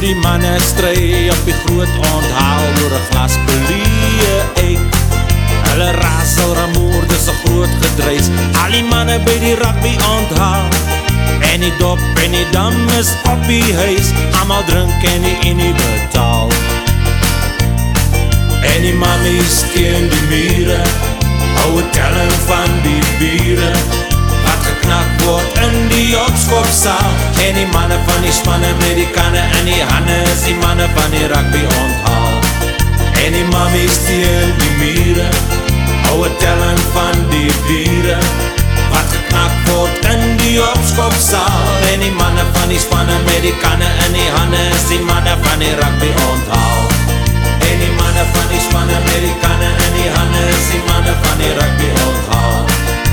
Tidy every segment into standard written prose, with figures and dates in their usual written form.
die manne stry op die groot onthaal oor 'n glas belie ek. Hulle rasel ramoer, dis 'n groot gedreis. Al die manne by die rugby onthaal. En die dop en die dam is op die huis. Almal drink en die enie betaal. En die mammies teen die mure, hou het telling van die biere, wat geknakt word in die opskopsaal. En die manne van die spanne met die kanne in die hande is die manne van die rugby onthaal. En die mammies teen die mure, hou het telling van die biere, wat geknakt word in die opskopsaal. En die manne van die spanne met die kanne in die hande is die manne van die rugby onthaal. En die manne van die spanne met die kanne in die hande is die manne van die rugby onthaal.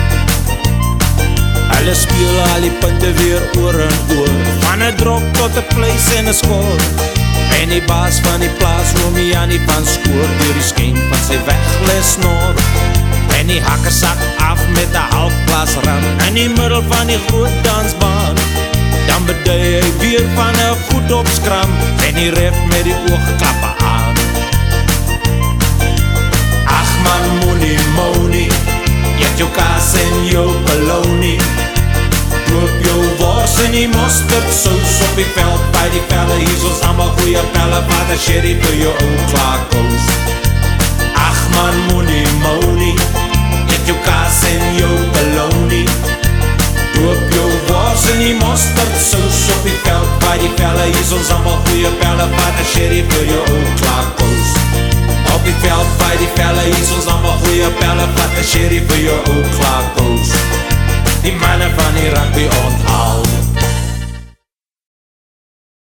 Hulle speel al die punte weer oor en oor, van 'n drop tot 'n pleis en 'n skoor. En die baas van die plaas, Romie Annie van skoor, deur die skenk van sy weglesnor. En die hakker sak af met 'n halfglas ram in die middel van die groot dansbaan. Dan bedui hy weer van 'n voet op skram en die ref met die oogklappe aan. Ach man, moenie monie, jy het jou kaas en jou bologna. Doop jou wors en die mosterd saus op die veld by die velle. Hier is allemaal goeie pelle, wat 'n sherry vir jou ou klaarkous. Ach man, moenie monie, jy het jou kaas en jou bologna. Doop jou wors en die mosterd saus op die veld by die velle. Hier is allemaal goeie pelle, wat 'n sherry vir jou ou klaarkous. Op die veld by die velle, hier is allemaal goeie pelle, wat 'n sherry vir jou ou klaarkous. Die manne van die rugby on